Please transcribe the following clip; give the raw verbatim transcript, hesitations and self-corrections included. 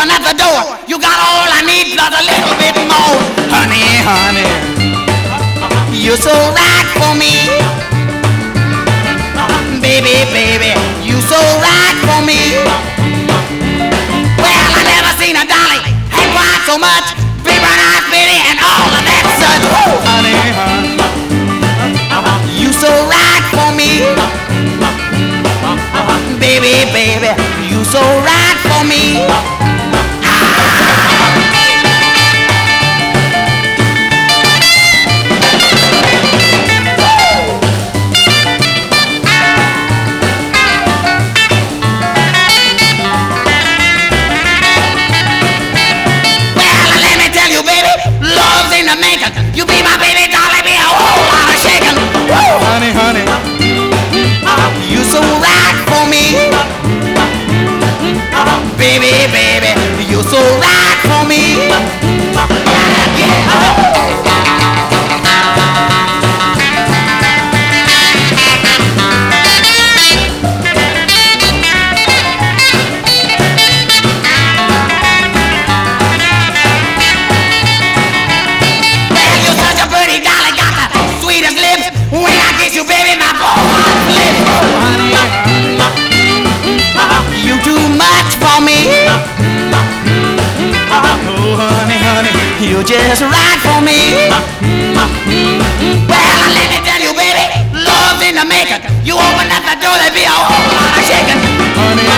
open up the door. You got all I need plus a little bit more. Honey, honey, you're so right for me. Baby, baby, you so right for me. Well, I never seen a dolly had quite so much paper knife bitty and all of that such. Woo! Honey, honey, you so right for me. Baby, baby, you so right for me. You be my baby, darling, be a whole lot of shaking. Woo! Honey, honey, you so right for me. Baby, baby, you so right for me. Yeah, yeah. You baby, my boy, honey, you too much for me. Oh, honey, honey, you just right for me. Well, let me tell you, baby, love's in the making. You open up the door, there be a whole lot of shaking. Honey,